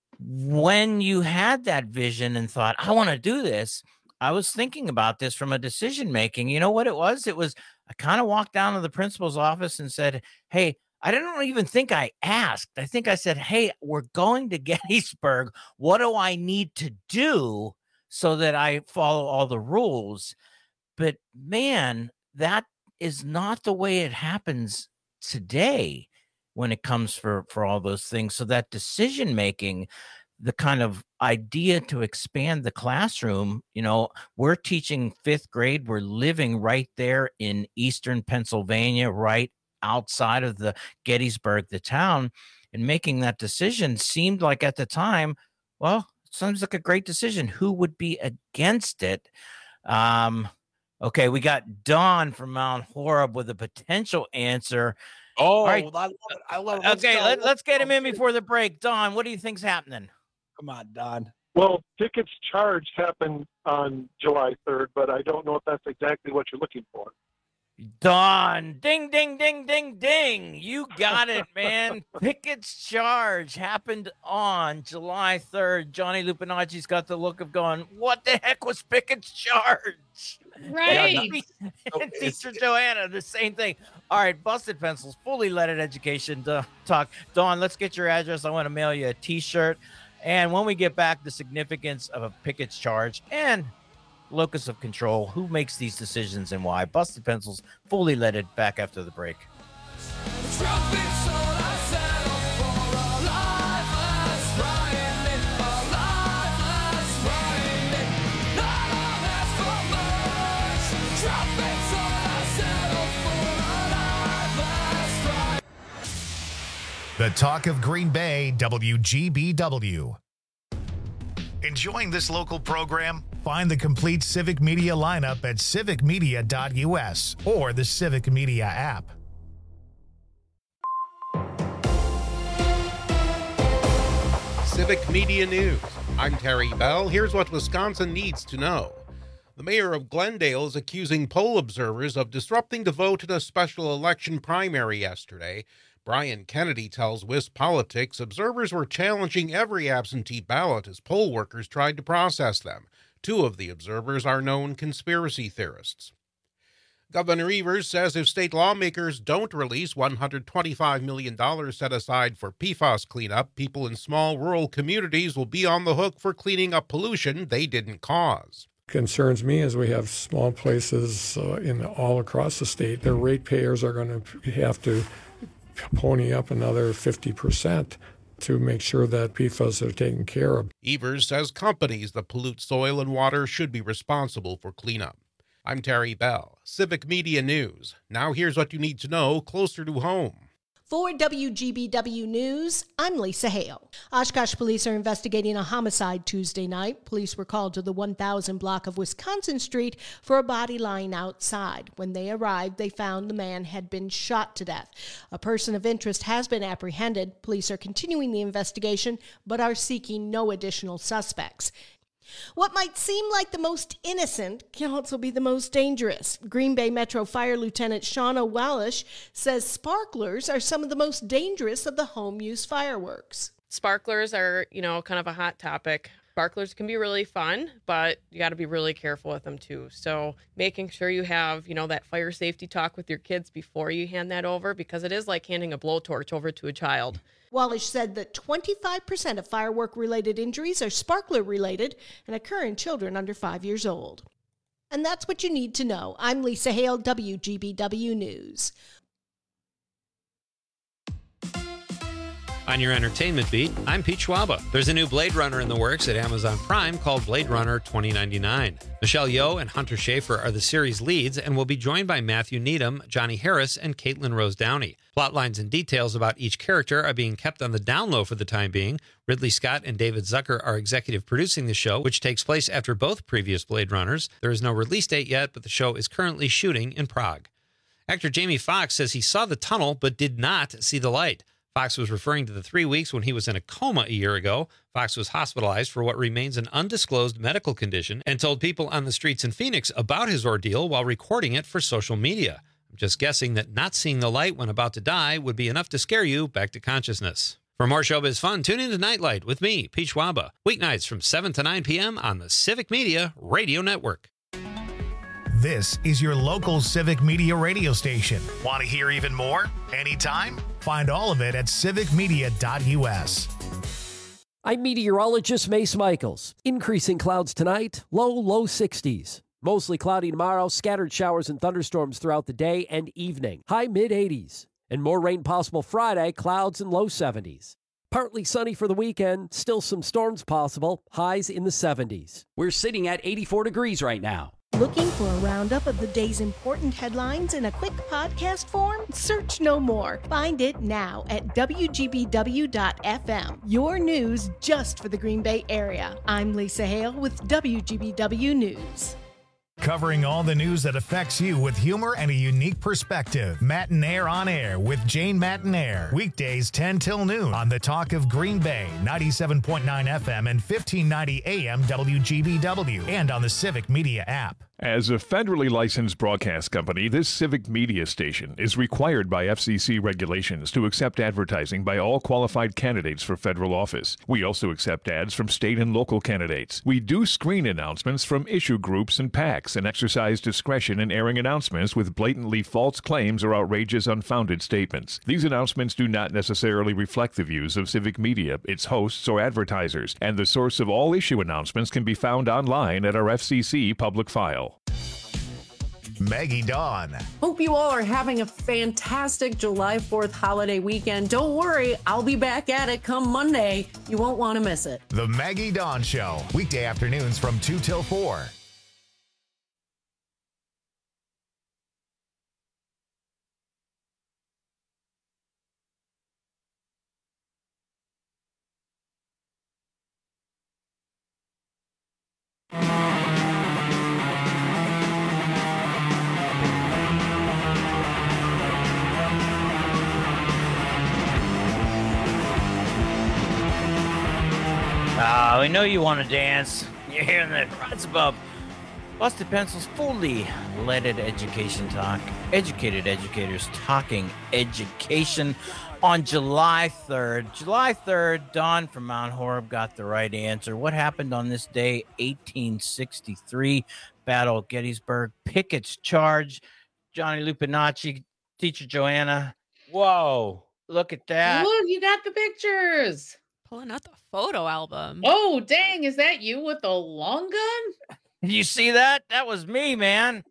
When you had that vision and thought, I want to do this, I was thinking about this from a decision making. You know what it was? It was, I kind of walked down to the principal's office and said, hey, I didn't even think I asked. I think I said, hey, we're going to Gettysburg. What do I need to do so that I follow all the rules? But man, that is not the way it happens today when it comes for for all those things. So that decision making, the kind of idea to expand the classroom, you know, we're teaching fifth grade, we're living right there in eastern Pennsylvania, right outside of the Gettysburg, the town, and making that decision seemed like at the time, well, it sounds like a great decision. Who would be against it? Um, okay, we got Don from Mount Horeb with a potential answer. Oh, All right. I love it. I love it. Let's Okay, go. let, let's get him in before the break. Don, what do you think's happening? Come on, Don. Well, tickets charged happened on July third, but I don't know if that's exactly what you're looking for. Don, ding, ding, ding, ding, ding. You got it, man. Pickett's Charge happened on July third. Johnny Lupinacci's got the look of going, what the heck was Pickett's Charge? Right. And Teacher Joanna, the same thing. All right, Busted Pencils, fully leaded education to talk. Dawn, let's get your address. I want to mail you a t-shirt. And when we get back, the significance of a Pickett's Charge and locus of control, who makes these decisions and why. Busted Pencils, fully leaded, back after the break. Drop it so The Talk of Green Bay, W G B W. Enjoying this local program? Find the complete Civic Media lineup at civic media dot U S or the Civic Media app. Civic Media News. I'm Terry Bell. Here's what Wisconsin needs to know. The mayor of Glendale is accusing poll observers of disrupting the vote in a special election primary yesterday. Brian Kennedy tells WisPolitics observers were challenging every absentee ballot as poll workers tried to process them. Two of the observers are known conspiracy theorists. Governor Evers says if state lawmakers don't release one hundred twenty-five million dollars set aside for P FAS cleanup, people in small rural communities will be on the hook for cleaning up pollution they didn't cause. Concerns me as we have small places uh, in all across the state. Their ratepayers are going to have to pony up another fifty percent to make sure that P FAS are taken care of. Evers says companies that pollute soil and water should be responsible for cleanup. I'm Terry Bell, Civic Media News. Now here's what you need to know closer to home. For W G B W News, I'm Lisa Hale. Oshkosh police are investigating a homicide Tuesday night. Police were called to the one thousand block of Wisconsin Street for a body lying outside. When they arrived, they found the man had been shot to death. A person of interest has been apprehended. Police are continuing the investigation, but are seeking no additional suspects. What might seem like the most innocent can also be the most dangerous. Green Bay Metro Fire Lieutenant Shauna Wallish says sparklers are some of the most dangerous of the home-use fireworks. Sparklers are, you know, kind of a hot topic. Sparklers can be really fun, but you got to be really careful with them too. So making sure you have, you know, that fire safety talk with your kids before you hand that over, because it is like handing a blowtorch over to a child. Wallish said that twenty-five percent of firework-related injuries are sparkler-related and occur in children under five years old. And that's what you need to know. I'm Lisa Hale, W G B W News. On your entertainment beat, I'm Pete Schwaba. There's a new Blade Runner in the works at Amazon Prime called Blade Runner twenty ninety-nine. Michelle Yeoh and Hunter Schafer are the series leads and will be joined by Matthew Needham, Johnny Harris, and Caitlin Rose Downey. Plotlines and details about each character are being kept on the down low for the time being. Ridley Scott and David Zucker are executive producing the show, which takes place after both previous Blade Runners. There is no release date yet, but the show is currently shooting in Prague. Actor Jamie Foxx says he saw the tunnel but did not see the light. Fox was referring to the three weeks when he was in a coma a year ago. Fox was hospitalized for what remains an undisclosed medical condition and told people on the streets in Phoenix about his ordeal while recording it for social media. I'm just guessing that not seeing the light when about to die would be enough to scare you back to consciousness. For more showbiz fun, tune in to Nightlight with me, Pete Schwaba, weeknights from seven to nine p.m. on the Civic Media Radio Network. This is your local Civic Media radio station. Want to hear even more? Anytime? Find all of it at civic media dot U S. I'm meteorologist Mace Michaels. Increasing clouds tonight, low, low sixties. Mostly cloudy tomorrow, scattered showers and thunderstorms throughout the day and evening. High mid eighties. And more rain possible Friday, clouds and low seventies. Partly sunny for the weekend, still some storms possible, highs in the seventies. We're sitting at eighty-four degrees right now. Looking for a roundup of the day's important headlines in a quick podcast form? Search no more. Find it now at W G B W dot F M. Your news just for the Green Bay area. I'm Lisa Hale with W G B W News. Covering all the news that affects you with humor and a unique perspective. Matinaire on Air with Jane Matinaire. Weekdays ten till noon on the Talk of Green Bay, ninety-seven point nine F M and fifteen ninety A M W G B W, and on the Civic Media app. As a federally licensed broadcast company, this Civic Media station is required by F C C regulations to accept advertising by all qualified candidates for federal office. We also accept ads from state and local candidates. We do screen announcements from issue groups and PACs and exercise discretion in airing announcements with blatantly false claims or outrageous, unfounded statements. These announcements do not necessarily reflect the views of Civic Media, its hosts, or advertisers, and the source of all issue announcements can be found online at our F C C public file. Maggie Dawn. Hope you all are having a fantastic July fourth holiday weekend. Don't worry, I'll be back at it come Monday. You won't want to miss it. The Maggie Dawn Show, weekday afternoons from two till four. Ah, we know you want to dance. You're hearing the crowds above. Busted Pencils fully leaded education talk. Educated educators talking education on July third. July third, Don from Mount Horeb got the right answer. What happened on this day, eighteen sixty-three, Battle of Gettysburg, Pickett's Charge, Johnny Lupinacci, Teacher Joanna. Whoa, look at that. Look, you got the pictures. Pulling out the photo album. Oh, dang. Is that you with the long gun? You see that? That was me, man.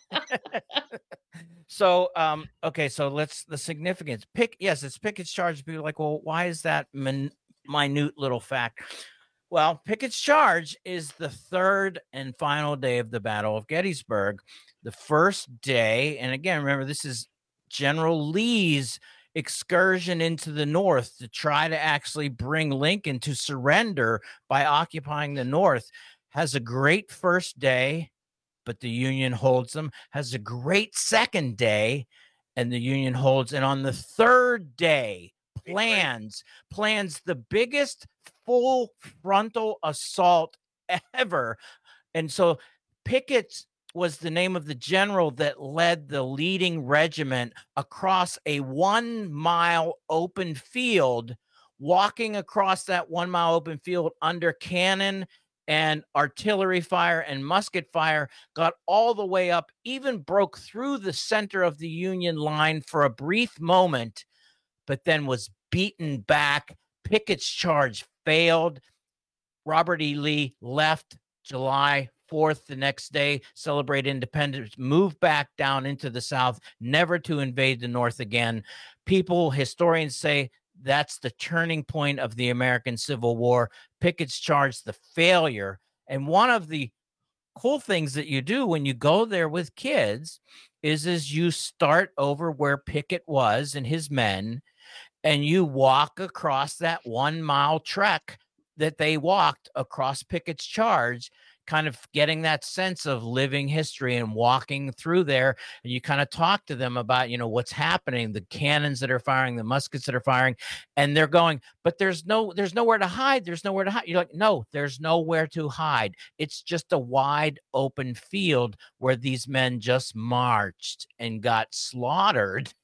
So, um, okay, so let's the significance. Pick, yes, it's Pickett's Charge. People are like, well, why is that min, minute little fact? Well, Pickett's Charge is the third and final day of the Battle of Gettysburg. The first day, and again, remember, this is General Lee's excursion into the North to try to actually bring Lincoln to surrender by occupying the North. Has a great first day, but the Union holds them. Has a great second day, and the Union holds. And on the third day, plans plans the biggest full frontal assault ever. And so Pickett was the name of the general that led the leading regiment across a one-mile open field, walking across that one-mile open field under cannon and artillery fire and musket fire, got all the way up, even broke through the center of the Union line for a brief moment, but then was beaten back. Pickett's Charge failed. Robert E. Lee left July fourth the next day, celebrate independence, move back down into the South, never to invade the North again. People, historians say, that's the turning point of the American Civil War. Pickett's Charge, the failure. And one of the cool things that you do when you go there with kids is, is you start over where Pickett was and his men, and you walk across that one mile trek that they walked across Pickett's Charge, kind of getting that sense of living history and walking through there. And you kind of talk to them about, you know, what's happening, the cannons that are firing, the muskets that are firing, and they're going, but there's no, there's nowhere to hide. There's nowhere to hide. You're like, no, there's nowhere to hide. It's just a wide open field where these men just marched and got slaughtered.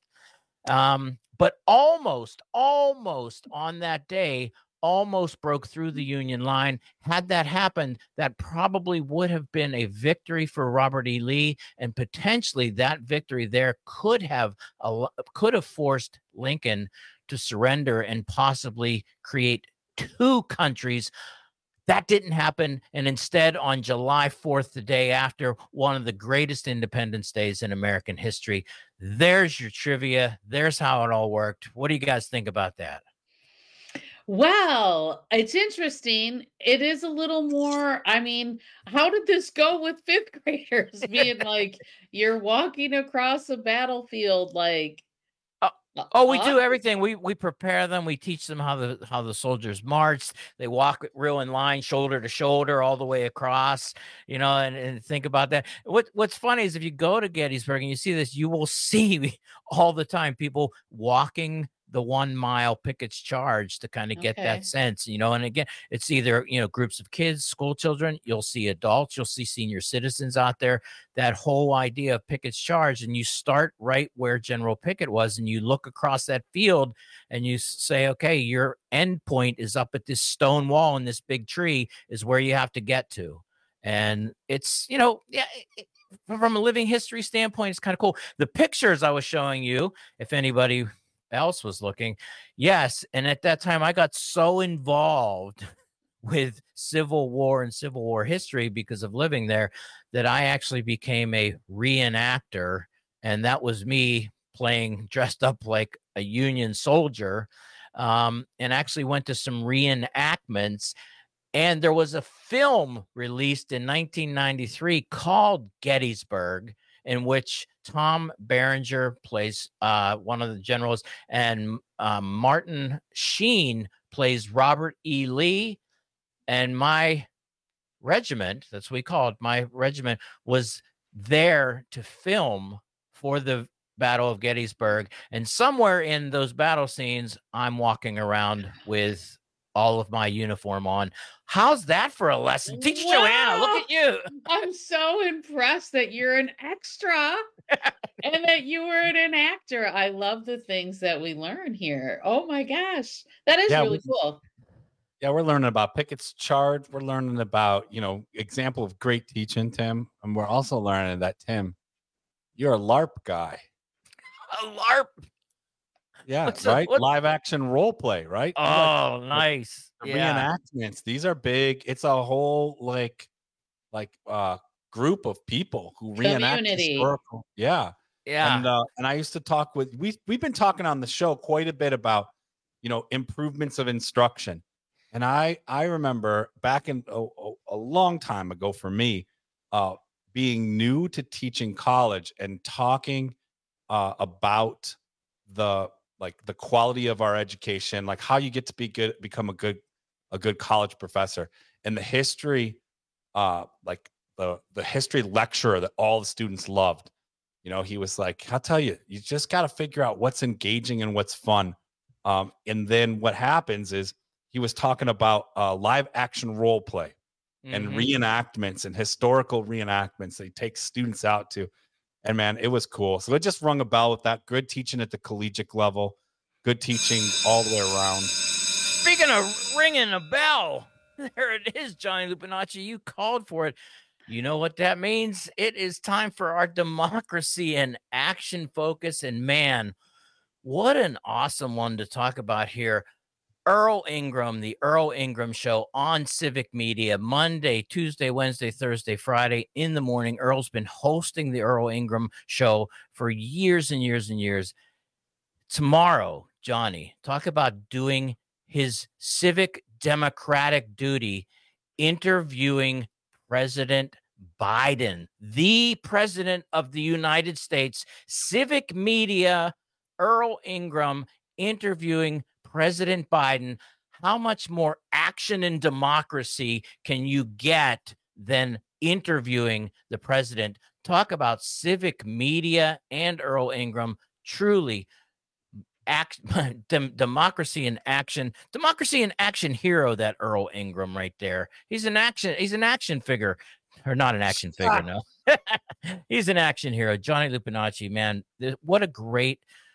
Um, but almost, almost on that day, almost broke through the Union line. Had that happened, that probably would have been a victory for Robert E. Lee, and potentially that victory there could have could have forced Lincoln to surrender and possibly create two countries. That didn't happen, and instead on July fourth, the day after, one of the greatest Independence Days in American history. There's your trivia. There's how it all worked. What do you guys think about that? Well, it's interesting. It is a little more, I mean, how did this go with fifth graders being like, you're walking across a battlefield like, uh, oh, we do everything. We we prepare them. We teach them how the how the soldiers march. They walk real in line, shoulder to shoulder, all the way across, you know, and, and think about that. What What's funny is if you go to Gettysburg and you see this, you will see all the time people walking the one mile Pickett's Charge to kind of get Okay. that sense, you know, and again, it's either, you know, groups of kids, school children, you'll see adults, you'll see senior citizens out there, that whole idea of Pickett's Charge. And you start right where General Pickett was, and you look across that field and you say, okay, your end point is up at this stone wall and this big tree is where you have to get to. And it's, you know, yeah, it, from a living history standpoint, it's kind of cool. The pictures I was showing you, if anybody else was looking, yes, and at that time I got so involved with Civil War and Civil War history because of living there that I actually became a reenactor, and that was me playing dressed up like a Union soldier, um, and actually went to some reenactments. And there was a film released in nineteen ninety-three called Gettysburg, in which Tom Berenger plays uh, one of the generals, and um, Martin Sheen plays Robert E. Lee. And my regiment, that's what we called, my regiment was there to film for the Battle of Gettysburg. And somewhere in those battle scenes, I'm walking around with all of my uniform on. How's that for a lesson? Teacher Wow. Joanna, look at you. I'm so impressed that you're an extra and that you were an actor. I love the things that we learn here. Oh my gosh. That is Yeah, really we- cool. Yeah, we're learning about Pickett's charge. We're learning about, you know, example of great teaching, Tim. And we're also learning that, Tim, you're a LARP guy. A LARP. Yeah, What's a- right? what- Live action role play, right? You Oh, like- nice. the Yeah. reenactments. These are big. It's a whole like like uh group of people who reenact Community. historical. Yeah. Yeah. And uh, and I used to talk with we we've been talking on the show quite a bit about, you know, improvements of instruction. And I I remember back in a, a, a long time ago for me, uh, being new to teaching college and talking uh, about the like the quality of our education, like how you get to be good, become a good a good college professor, and the history, uh, like the the history lecturer that all the students loved. You know, he was like, I'll tell you, you just got to figure out what's engaging and what's fun. Um, and then what happens is he was talking about uh, live action role play and Mhm. reenactments and historical reenactments that he takes students out to. And man, it was cool. So it just rung a bell with that. Good teaching at the collegiate level, good teaching all the way around. Speaking of ringing a bell, there it is, Johnny Lupinacci. You called for it. You know what that means? It is time for our democracy and action focus. And man, what an awesome one to talk about here. Earl Ingram, the Earl Ingram Show on Civic Media, Monday, Tuesday, Wednesday, Thursday, Friday in the morning. Earl's been hosting the Earl Ingram Show for years and years and years. Tomorrow, Johnny, talk about doing his civic democratic duty, interviewing President Biden, the president of the United States. Civic Media, Earl Ingram interviewing President Biden. How much more action and democracy can you get than interviewing the president? Talk about Civic Media and Earl Ingram. Truly, act, dem- democracy in action. Democracy in action hero, that Earl Ingram right there. He's an action. He's an action figure. Or not an action figure, no. He's an action hero. Johnny Lupinacci, man. th- What a great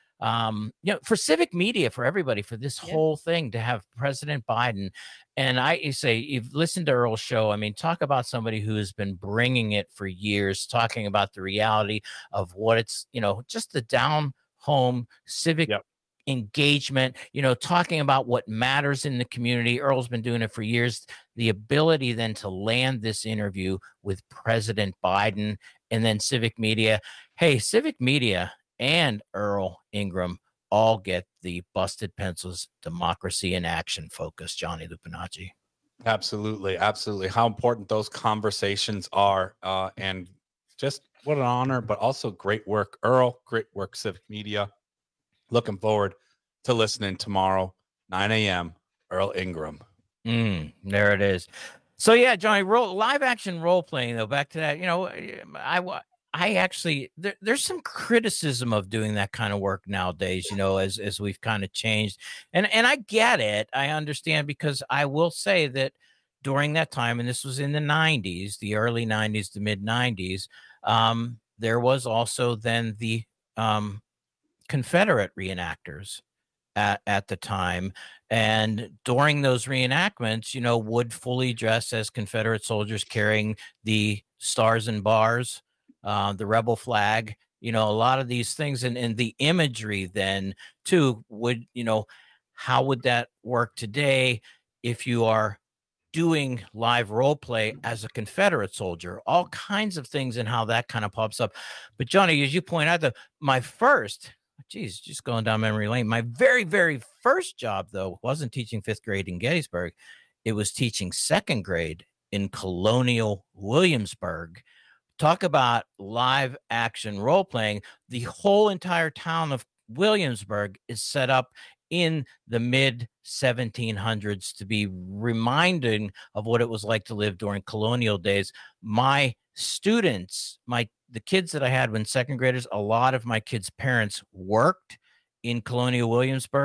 um you know for Civic Media, for everybody, for this Yeah. whole thing to have President Biden. And I you say, you've listened to Earl's show. I mean, talk about somebody who has been bringing it for years, talking about the reality of what it's, you know, just the down home civic Yep. engagement, you know, talking about what matters in the community. Earl's been doing it for years. The ability then to land this interview with President Biden, and then Civic Media. Hey, Civic Media and Earl Ingram all get the Busted Pencils Democracy in Action focus, Johnny Lupinacci. Absolutely, absolutely. How important those conversations are, uh, and just what an honor, but also great work, Earl. Great work, Civic Media. Looking forward to listening tomorrow, nine a.m. Earl Ingram. Mm, there it is. So yeah, Johnny, role, live action role playing though. Back to that, you know, I wa- I actually there, there's some criticism of doing that kind of work nowadays. You know, as as we've kind of changed, and and I get it, I understand, because I will say that during that time, and this was in the nineties, the early nineties, the mid nineties, um, there was also then the um, Confederate reenactors at, at the time. And during those reenactments, you know, would fully dress as Confederate soldiers carrying the stars and bars, uh, the rebel flag, you know, a lot of these things. And, and the imagery then too would, you know, how would that work today if you are doing live role play as a Confederate soldier? All kinds of things and how that kind of pops up. But Johnny, as you point out, the my first Geez, just going down memory lane. My very, very first job, though, wasn't teaching fifth grade in Gettysburg. It was teaching second grade in Colonial Williamsburg. Talk about live action role playing. The whole entire town of Williamsburg is set up in the mid seventeen hundreds to be reminding of what it was like to live during colonial days. My students, my the kids that I had when second graders, a lot of my kids' parents worked in Colonial Williamsburg,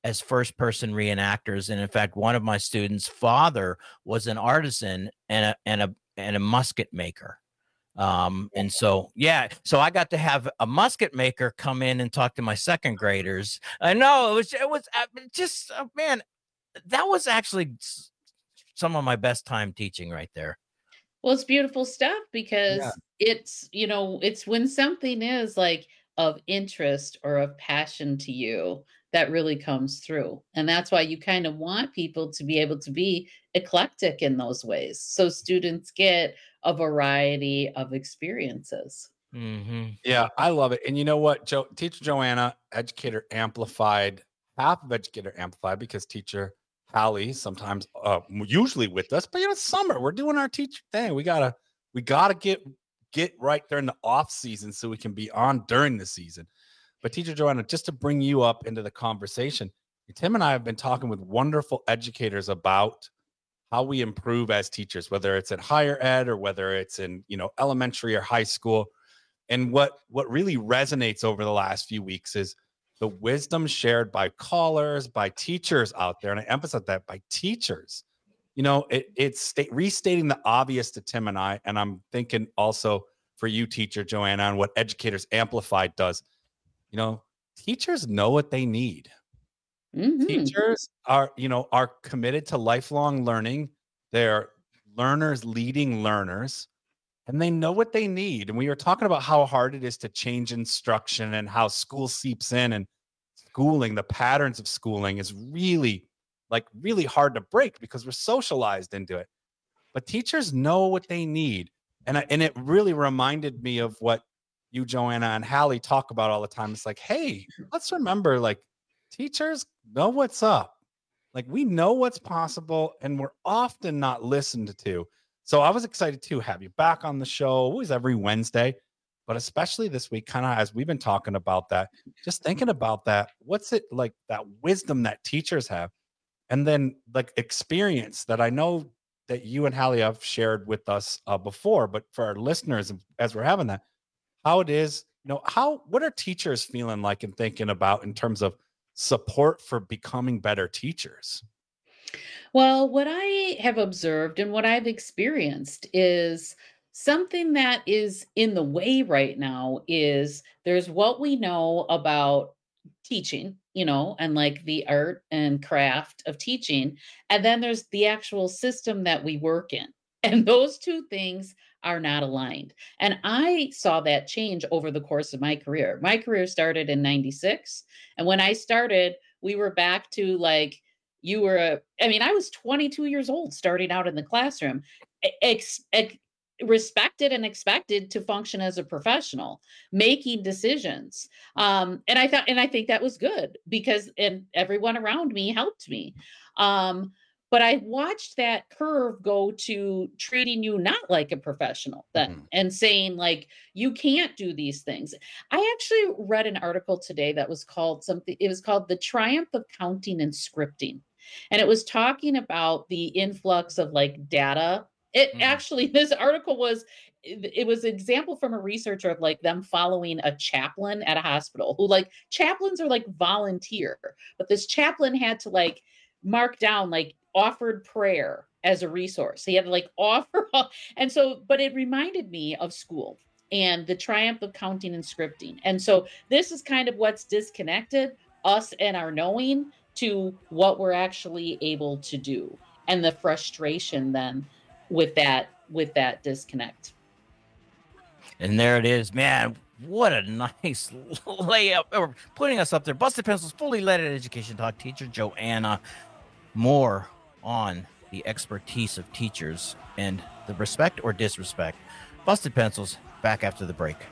as first person reenactors. And in fact, one of my students' father was an artisan and a and a and a musket maker. Um, and so, yeah, so I got to have a musket maker come in and talk to my second graders. I know it was, it was uh, just, uh, man, that was actually some of my best time teaching right there. Well, it's beautiful stuff because Yeah. it's, you know, it's when something is like of interest or of passion to you that really comes through. And that's why you kind of want people to be able to be eclectic in those ways. So students get a variety of experiences. Mm-hmm. Yeah, I love it. And you know what, Joe, Teacher Joanna, Educator Amplified, half of Educator Amplified, because Teacher Hallie sometimes, uh, usually with us, but you know, it's summer. We're doing our teacher thing. We gotta, we gotta get get right during the off season so we can be on during the season. But Teacher Joanna, just to bring you up into the conversation, Tim and I have been talking with wonderful educators about how we improve as teachers, whether it's at higher ed or whether it's in, you know, elementary or high school. And what what really resonates over the last few weeks is the wisdom shared by callers, by teachers out there. And I emphasize that, by teachers. You know, it, it's sta- restating the obvious to Tim and I, and I'm thinking also for you, Teacher Joanna, on what Educators Amplified does. You know, teachers know what they need. Mm-hmm. Teachers are, you know, are committed to lifelong learning. They're learners leading learners, and they know what they need. And we were talking about how hard it is to change instruction and how school seeps in, and schooling, the patterns of schooling is really, like really hard to break because we're socialized into it. But teachers know what they need. And, I, and it really reminded me of what you, Joanna, and Hallie talk about all the time. It's like, hey, let's remember, like, teachers know what's up. Like, we know what's possible, and we're often not listened to. So I was excited to have you back on the show, always every Wednesday, but especially this week, kind of as we've been talking about that, just thinking about that. What's it like, that wisdom that teachers have, and then like experience that I know that you and Hallie have shared with us uh, before, but for our listeners, as we're having that, how it is, you know, how, what are teachers feeling like and thinking about in terms of support for becoming better teachers? Well, what I have observed and what I've experienced is something that is in the way right now is there's what we know about teaching, you know, and like the art and craft of teaching. And then there's the actual system that we work in. And those two things are not aligned. And I saw that change over the course of my career. My career started in ninety-six. And when I started, we were back to like, you were, a, I mean, I was twenty-two years old starting out in the classroom, ex, ex, respected and expected to function as a professional, making decisions. Um, and I thought, and I think that was good because, and everyone around me helped me. Um, But I watched that curve go to treating you not like a professional then, mm-hmm. and saying like, you can't do these things. I actually read an article today that was called something, it was called The Triumph of Counting and Scripting. And it was talking about the influx of like data. It mm-hmm. actually, this article was, it was an example from a researcher of like them following a chaplain at a hospital who like, chaplains are like volunteer, but this chaplain had to like mark down like, offered prayer as a resource. He had to like offer. And so, but it reminded me of school and the triumph of counting and scripting. And so this is kind of what's disconnected us and our knowing to what we're actually able to do. And the frustration then with that, with that disconnect. And there it is, man. What a nice layup. Or putting us up there. Busted Pencils, fully leaded education talk, Teacher Joanna. More on the expertise of teachers and the respect or disrespect. Busted Pencils, back after the break.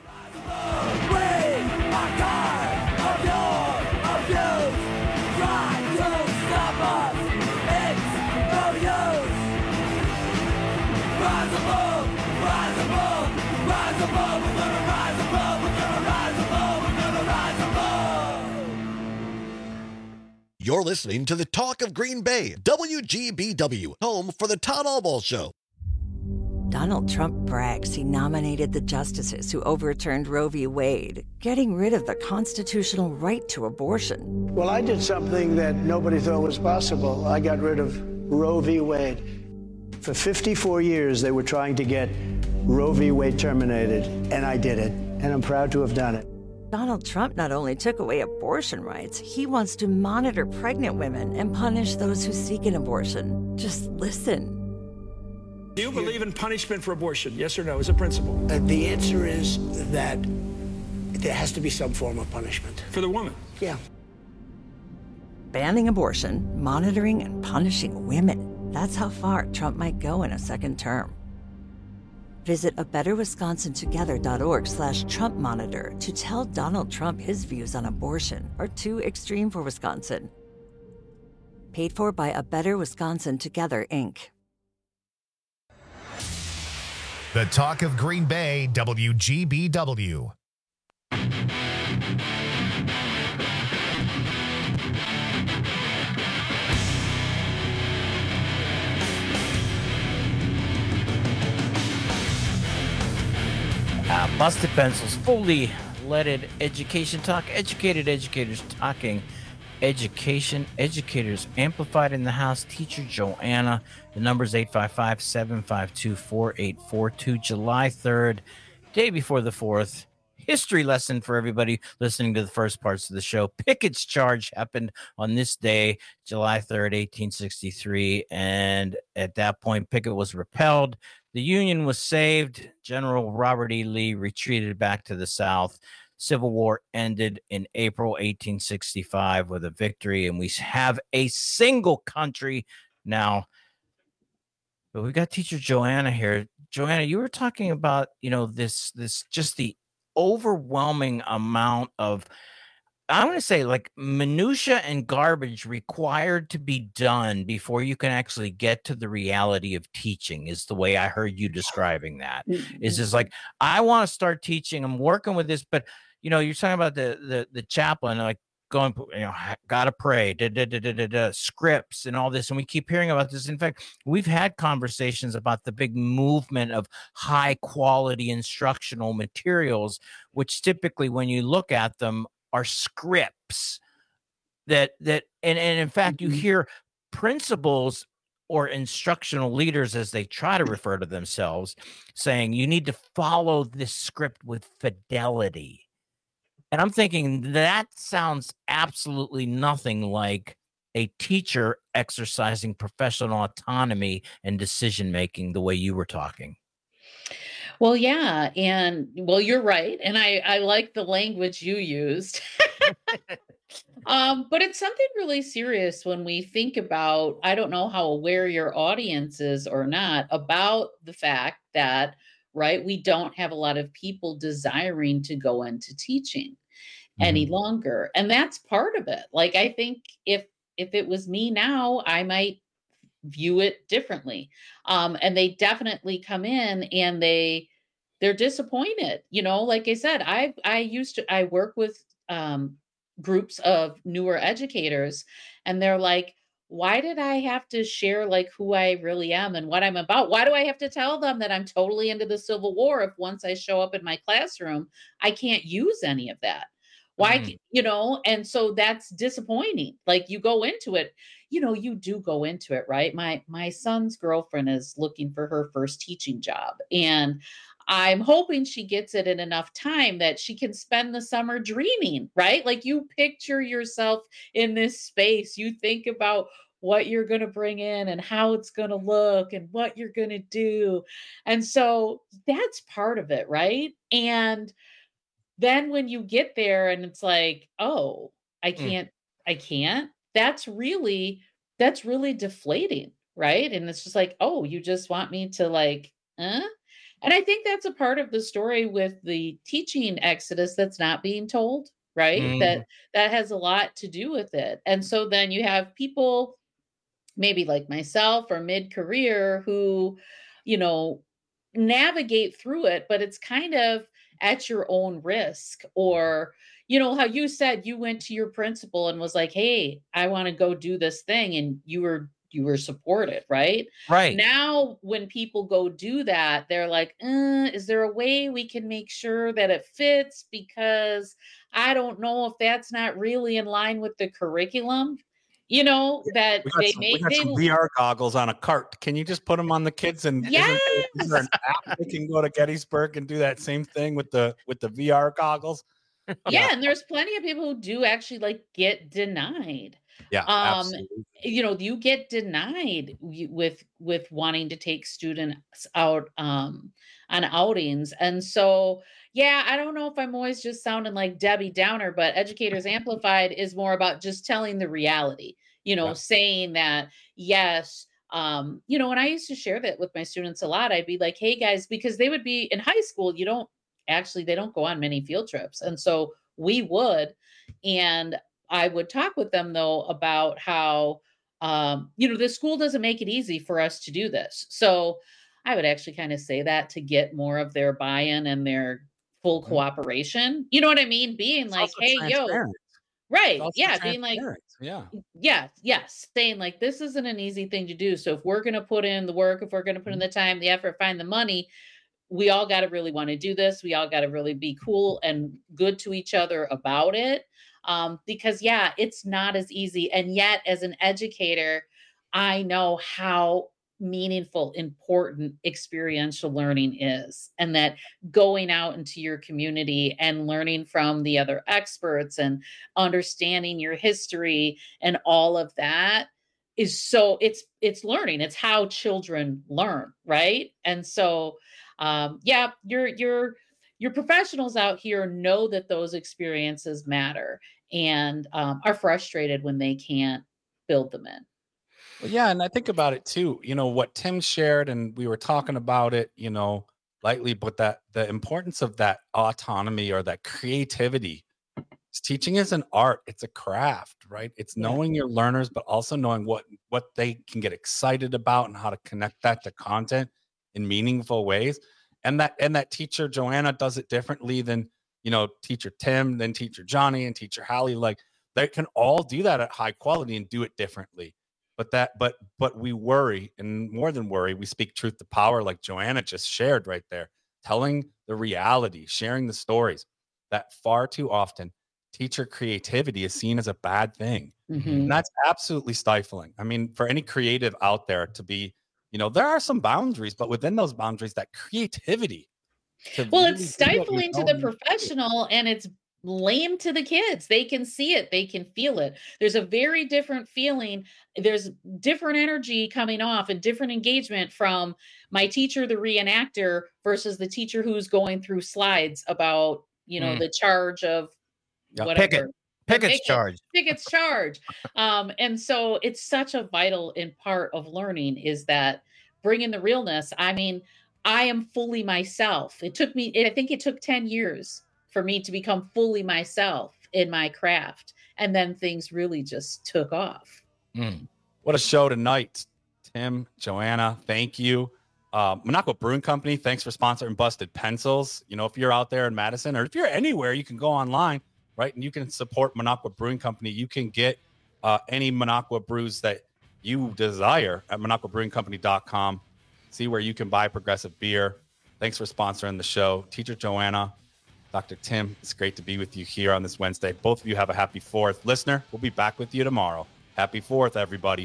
You're listening to the Talk of Green Bay, W G B W, home for the Todd Albaugh Show. Donald Trump brags he nominated the justices who overturned Roe v. Wade, getting rid of the constitutional right to abortion. Well, I did something that nobody thought was possible. I got rid of Roe v. Wade. For fifty-four years, they were trying to get Roe v. Wade terminated, and I did it, and I'm proud to have done it. Donald Trump not only took away abortion rights, he wants to monitor pregnant women and punish those who seek an abortion. Just listen. Do you believe in punishment for abortion? Yes or no, as a principle? Uh, the answer is that there has to be some form of punishment. For the woman? Yeah. Banning abortion, monitoring and punishing women. That's how far Trump might go in a second term. Visit a better wisconsin together dot org slash Trump monitor to tell Donald Trump his views on abortion are too extreme for Wisconsin. Paid for by A Better Wisconsin Together, Incorporated. The Talk of Green Bay, W G B W. Uh, Busted Pencils, fully leaded education talk, educated educators talking education, educators amplified in the house. Teacher Joanna, the number's eight five five, seven five two, four eight four two. July third, day before the fourth. History lesson for everybody listening to the first parts of the show. Pickett's charge happened on this day, July third, eighteen sixty-three, and at that point, Pickett was repelled. The Union was saved. General Robert E. Lee retreated back to the South. Civil War ended in April eighteen sixty-five with a victory, and we have a single country now. But we've got teacher Joanna here. Joanna, you were talking about, you know, this, this just the overwhelming amount of, I want to say, like, minutia and garbage required to be done before you can actually get to the reality of teaching, is the way I heard you describing that. Mm-hmm. Is just like, I want to start teaching. I'm working with this, but, you know, you're talking about the the, the chaplain, like going, you know, gotta pray, da, da, da, da, da, da, scripts and all this. And we keep hearing about this. In fact, we've had conversations about the big movement of high quality instructional materials, which typically, when you look at them, are scripts that that and, and in fact you hear principals or instructional leaders, as they try to refer to themselves, saying you need to follow this script with fidelity. And I'm thinking that sounds absolutely nothing like a teacher exercising professional autonomy and decision making the way you were talking. Well, yeah. And well, you're right. And I, I like the language you used. um, but it's something really serious when we think about, I don't know how aware your audience is or not about the fact that, right, we don't have a lot of people desiring to go into teaching mm-hmm. any longer. And that's part of it. Like, I think if if it was me now, I might view it differently. Um, and they definitely come in and they they're disappointed. You know, like I said, I I used to I work with um, groups of newer educators, and they're like, why did I have to share like who I really am and what I'm about? Why do I have to tell them that I'm totally into the Civil War if once I show up in my classroom, I can't use any of that? Why, mm. you know, and so that's disappointing. Like, you go into it, you know, you do go into it, right? My, my son's girlfriend is looking for her first teaching job, and I'm hoping she gets it in enough time that she can spend the summer dreaming, right? Like, you picture yourself in this space, you think about what you're going to bring in and how it's going to look and what you're going to do. And so that's part of it, right? And then when you get there and it's like, oh, I can't, mm. I can't, that's really, that's really deflating, right? And it's just like, oh, you just want me to like, huh? And I think that's a part of the story with the teaching exodus that's not being told, right? Mm. That that has a lot to do with it. And so then you have people maybe like myself or mid-career who, you know, navigate through it, but it's kind of at your own risk. Or, you know, how you said you went to your principal and was like, hey, I want to go do this thing. And you were you were supported, right? Right. Now, when people go do that, they're like, uh, is there a way we can make sure that it fits? Because I don't know if that's not really in line with the curriculum. You know, that We got, they some, we make got they some V R goggles on a cart. Can you just put them on the kids and Yes! isn't there, is there an app they can go to Gettysburg and do that same thing with the with the V R goggles? Yeah, and there's plenty of people who do actually like get denied. Yeah, Um, absolutely. you know, you get denied w- with with wanting to take students out um on outings. And so, yeah, I don't know if I'm always just sounding like Debbie Downer, but Educators Amplified is more about just telling the reality, you know, Yeah. saying that, yes, um, you know, and I used to share that with my students a lot. I'd be like, hey guys, because they would be in high school, you don't actually, they don't go on many field trips. And so we would, and I would talk with them though about how, um, you know, the school doesn't make it easy for us to do this. So I would actually kind of say that to get more of their buy-in and their full cooperation. You know what I mean? Being It's like, also hey, yo, transparent. right. It's also Yeah. Being like, transparent. Yeah. yeah, yes. Saying like, this isn't an easy thing to do. So if we're going to put in the work, if we're going to put in the time, the effort, find the money, we all got to really want to do this. We all got to really be cool and good to each other about it. Um, because yeah, it's not as easy. And yet as an educator, I know how meaningful, important experiential learning is, and that going out into your community and learning from the other experts and understanding your history and all of that is so it's, it's learning. It's how children learn. Right. And so, um, yeah, you're, you're, your professionals out here know that those experiences matter and um, are frustrated when they can't build them in. Well, yeah, and I think about it too. You know what Tim shared, and we were talking about it, you know, lightly, but that the importance of that autonomy or that creativity. Teaching is an art; it's a craft, right? It's Yeah. knowing your learners, but also knowing what what they can get excited about and how to connect that to content in meaningful ways. And that and that teacher Joanna does it differently than, you know, teacher Tim, then teacher Johnny, and teacher Hallie. Like they can all do that at high quality and do it differently. But that, but but we worry, and more than worry, we speak truth to power, like Joanna just shared right there, telling the reality, sharing the stories. That far too often, teacher creativity is seen as a bad thing, Mhm. and that's absolutely stifling. I mean, for any creative out there to be, you know, there are some boundaries, but within those boundaries, that creativity. to Well, really it's do what you stifling to know the you do. professional and it's lame to the kids. They can see it, they can feel it. There's a very different feeling. There's different energy coming off and different engagement from my teacher, the reenactor, versus the teacher who's going through slides about, you know, Mm. the charge of Yeah. whatever. Picket. The Pickett's Picket- charge. Pickett's charge. Um, and so it's such a vital in part of learning is that bringing the realness. I mean, I am fully myself. It took me, I think it took ten years for me to become fully myself in my craft. And then things really just took off. Mm. What a show tonight. Tim, Joanna, thank you. Uh, Monaco Brewing Company, thanks for sponsoring Busted Pencils. You know, if you're out there in Madison or if you're anywhere, you can go online, right? And you can support Monaco Brewing Company. You can get uh, any Monaco brews that you desire at monaco brewing company dot com. See where you can buy Progressive beer. Thanks for sponsoring the show. Teacher Joanna, Doctor Tim, it's great to be with you here on this Wednesday. Both of you have a happy fourth. Listener, we'll be back with you tomorrow. Happy fourth, everybody.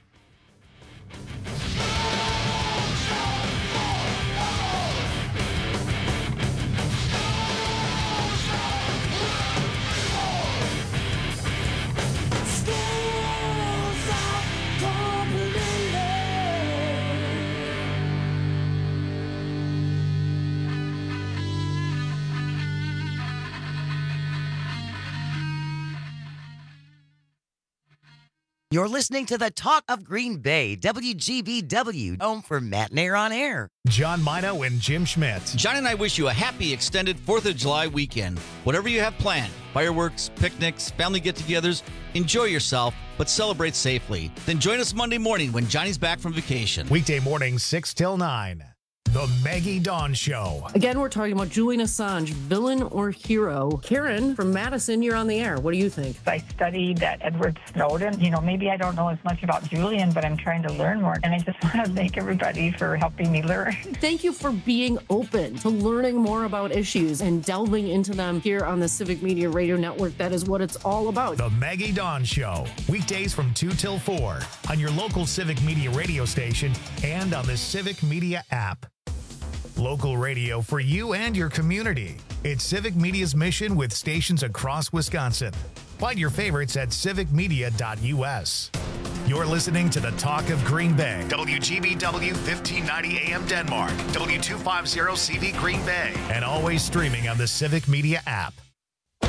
You're listening to the Talk of Green Bay, W G B W, home for Matt Nair on Air. John Mino and Jim Schmidt. John and I wish you a happy extended fourth of July weekend. Whatever you have planned, fireworks, picnics, family get-togethers, enjoy yourself, but celebrate safely. Then join us Monday morning when Johnny's back from vacation. Weekday mornings, six till nine. The Maggie Dawn Show. Again, we're talking about Julian Assange, villain or hero. Karen from Madison, you're on the air. What do you think? I studied that Edward Snowden. You know, maybe I don't know as much about Julian, but I'm trying to learn more. And I just want to thank everybody for helping me learn. Thank you for being open to learning more about issues and delving into them here on the Civic Media Radio Network. That is what it's all about. The Maggie Dawn Show. Weekdays from two till four on your local Civic Media radio station and on the Civic Media app. Local radio for you and your community. It's Civic Media's mission with stations across Wisconsin. Find your favorites at civic media dot u s. You're listening to the Talk of Green Bay. W G B W fifteen ninety A M Denmark. W two fifty C V Green Bay. And always streaming on the Civic Media app.